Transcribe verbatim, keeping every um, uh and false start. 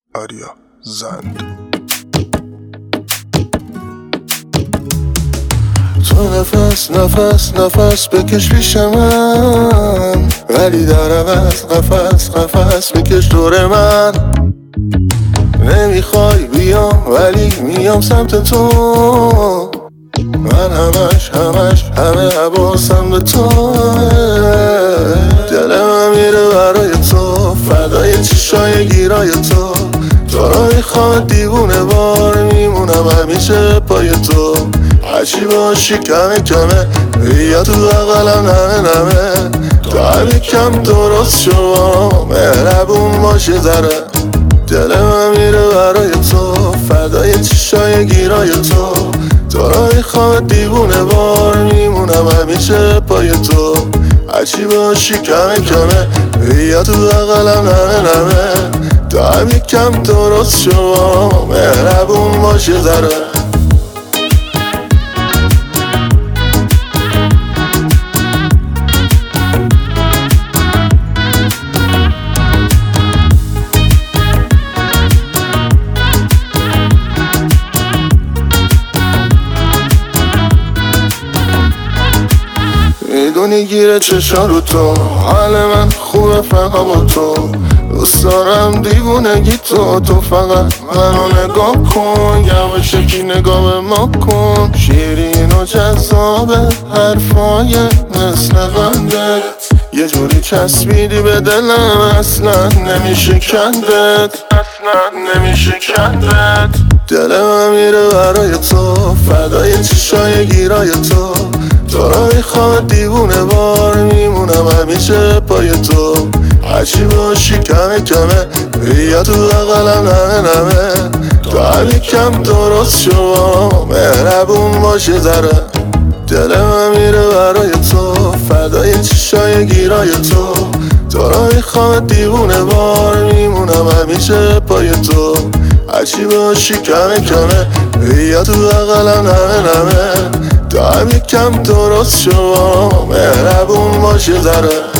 آریا زند. تو نفس نفس نفس بکش پیش من، ولی در عوض قفس قفس بکش دور من. نمیخوای بیام ولی میام سمت تو، من همش همش همه حواسم به تو. دلم میره برای تو، فدای چشای گیرای تو. تو رو میخوام دیوونه وار میمونم همیشه پای تو. هرچی باشی کمه کمه، بیا تو بغلم نمه نمه. تو همین کم درست شو، مهربون باشی ذره. دلم میره برای تو، فدای چشای گیرای تو. تو رو میخوام دیوونه وار میمونم همیشه پای تو. هرچی باشی کمه کمه، بیا تو بغلم نمه نمه. تو همین کم درست شو، مهربون باشی ذره. میدونی گیره چشا رو تو، حال من خوبه فقط با تو. دوست دارم دیوونگی تو، تو فقط منو نگاه کن. یواشکی نگاه به ما کن، شیرین و جذابه حرفای مثل قندت. یه جوری چسبیدی به دلم، اصلا نمیشه کندت، اصلا نمیشه کندت. دلم میره برای تو، فدای چشای گیرای تو. تو رو میخوام دیوونه وار میمونم همیشه پای تو. هرچی باشی کمه کمه، بیا تو بغلم نمه نمه. تو همین کم درست شو، مهربون باشی ذره. دلم میره برای تو، فدای چشای گیرای تو. تو رو میخوام دیوونه وار میمونم همیشه پای تو. هرچی باشی کمه کمه، بیا تو بغلم نمه نمه. تو همین کم درست شو، مهربون باشی ذره.